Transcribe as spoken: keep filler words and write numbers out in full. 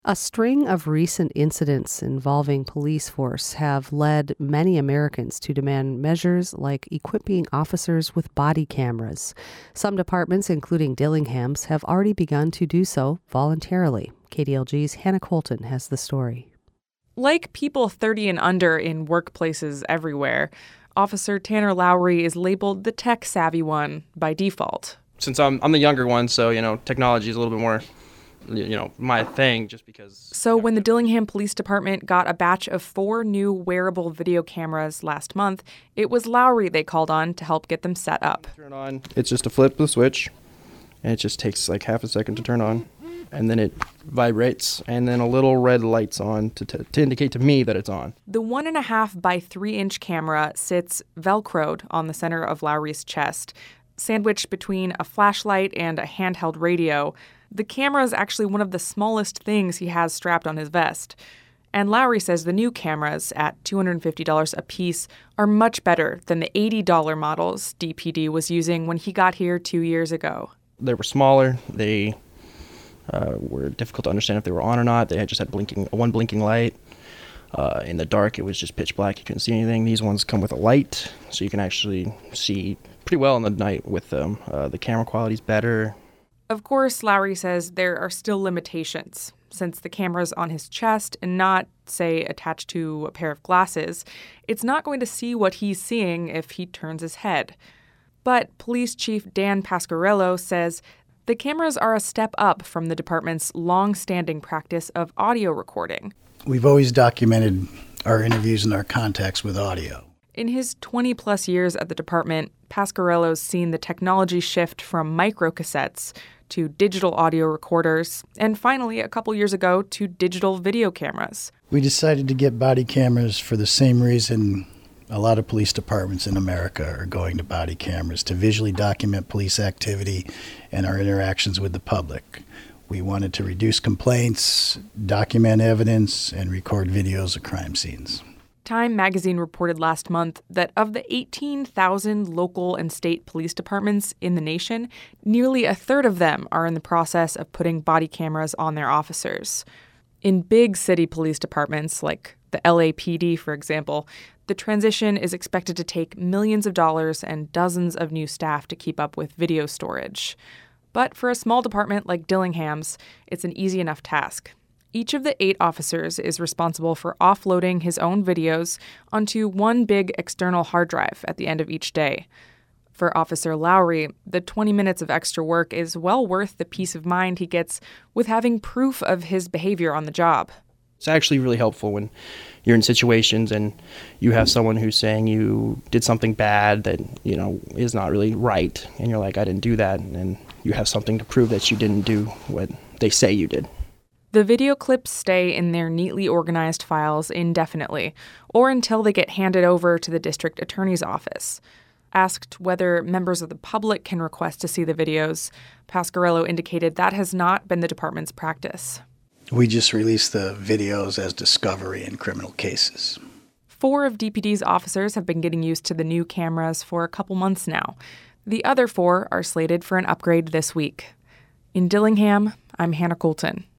A string of recent incidents involving police force have led many Americans to demand measures like equipping officers with body cameras. Some departments, including Dillingham's, have already begun to do so voluntarily. K D L G's Hannah Colton has the story. Like people thirty and under in workplaces everywhere, Officer Tanner Lowry is labeled the tech-savvy one by default. Since I'm, I'm the younger one, so, you know, technology is a little bit more, you know, my thing just because... So when the Dillingham Police Department got a batch of four new wearable video cameras last month, it was Lowry they called on to help get them set up. Turn on. It's just a flip the switch, and it just takes like half a second to turn on. And then it vibrates, and then a little red light's on to, t- to indicate to me that it's on. The one and a half by three inch camera sits velcroed on the center of Lowry's chest, sandwiched between a flashlight and a handheld radio. The camera is actually one of the smallest things he has strapped on his vest. And Lowry says the new cameras, at two hundred fifty dollars a piece, are much better than the eighty dollars models D P D was using when he got here two years ago. They were smaller. They uh, were difficult to understand if they were on or not. They had just had blinking one blinking light. Uh, in the dark, it was just pitch black. You couldn't see anything. These ones come with a light, so you can actually see pretty well in the night with them. Uh, the camera quality's better. Of course, Lowry says there are still limitations. Since the camera's on his chest and not, say, attached to a pair of glasses, it's not going to see what he's seeing if he turns his head. But Police Chief Dan Pasquarello says the cameras are a step up from the department's long-standing practice of audio recording. We've always documented our interviews and our contacts with audio. In his twenty-plus years at the department, Pasquarello's seen the technology shift from microcassettes to digital audio recorders, and finally, a couple years ago, to digital video cameras. We decided to get body cameras for the same reason a lot of police departments in America are going to body cameras, to visually document police activity and our interactions with the public. We wanted to reduce complaints, document evidence, and record videos of crime scenes. Time magazine reported last month that of the eighteen thousand local and state police departments in the nation, nearly a third of them are in the process of putting body cameras on their officers. In big city police departments, like the L A P D, for example, the transition is expected to take millions of dollars and dozens of new staff to keep up with video storage. But for a small department like Dillingham's, it's an easy enough task. Each of the eight officers is responsible for offloading his own videos onto one big external hard drive at the end of each day. For Officer Lowry, the twenty minutes of extra work is well worth the peace of mind he gets with having proof of his behavior on the job. It's actually really helpful when you're in situations and you have someone who's saying you did something bad that, you know, is not really right, and you're like, I didn't do that, and you have something to prove that you didn't do what they say you did. The video clips stay in their neatly organized files indefinitely, or until they get handed over to the district attorney's office. Asked whether members of the public can request to see the videos, Pasquarello indicated that has not been the department's practice. We just release the videos as discovery in criminal cases. Four of D P D's officers have been getting used to the new cameras for a couple months now. The other four are slated for an upgrade this week. In Dillingham, I'm Hannah Colton.